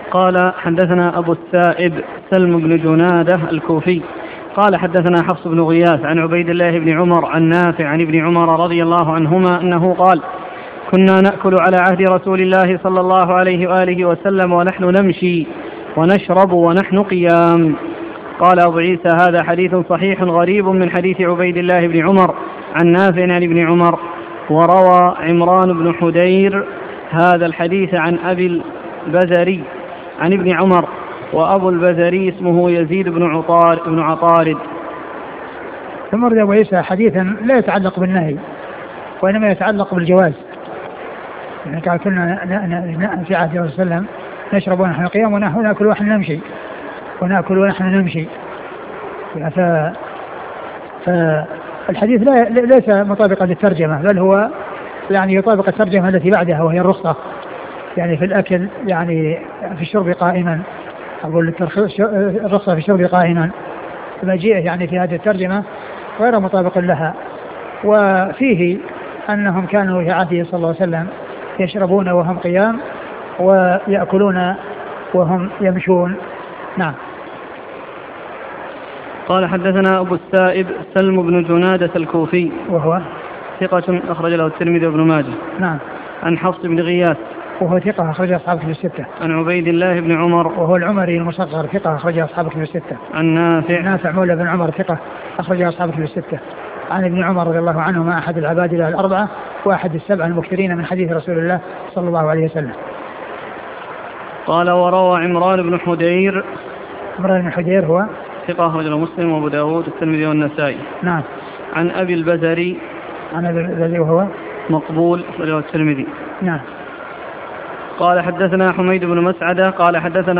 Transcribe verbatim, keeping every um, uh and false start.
قال حدثنا أبو السائب سلم بن جنادة الكوفي قال حدثنا حفص بن غياث عن عبيد الله بن عمر عن نافع عن ابن عمر رضي الله عنهما أنه قال كنا نأكل على عهد رسول الله صلى الله عليه وآله وسلم ونحن نمشي ونشرب ونحن قيام. قال أبو عيسى هذا حديث صحيح غريب من حديث عبيد الله بن عمر عن نافع عن ابن عمر. وروى عمران بن حدير هذا الحديث عن أبي البزري عن ابن عمر، وأبو البزري اسمه يزيد بن عطار بن عطارد. ثم ورد أبو عيسى حديثا لا يتعلق بالنهي وإنما يتعلق بالجواز. يعني قال كنا في عهد الرسول صلى الله عليه وسلم نشرب ونحن قيام ونحن نأكل ونحن نمشي ونأكل ونحن نمشي. ف... فالحديث لا ليس مطابقا للترجمة، بل هو يعني يطابق الترجمة التي بعدها وهي الرخصة يعني في الأكل، يعني في الشرب قائما، أقول الرخصة في الشرب قائما، فمجيئه يعني في هذه الترجمة غير مطابق لها. وفيه أنهم كانوا في عهده صلى الله عليه وسلم يشربون وهم قيام ويأكلون وهم يمشون. نعم. قال حدثنا أبو السائب سلم بن جنادة الكوفي وهو ثقة أخرج له الترمذي وابن ماجه. نعم. عن حفص بن غياث وهو ثقة أخرج أصحاب كتب الستة. عن عبيد الله بن عمر وهو العمري المصغر ثقة أخرج أصحاب كتب الستة. عن نافع نافع مولى بن عمر ثقة أخرج أصحاب كتب الستة. عن ابن عمر رضي الله عنهما أحد العبادلة الأربعة وأحد السبع المكثرين من حديث رسول الله صلى الله عليه وسلم. قال وروى عمران بن حدير عمران بن حدير هو ثقة أخرج له مسلم وأبو داود والترمذي والنسائي. نعم. عن أبي البزري عن أبي البزري وهو مقبول أخرج له الترمذي. نعم. قال حدثنا حميد بن مسعدة قال حدثنا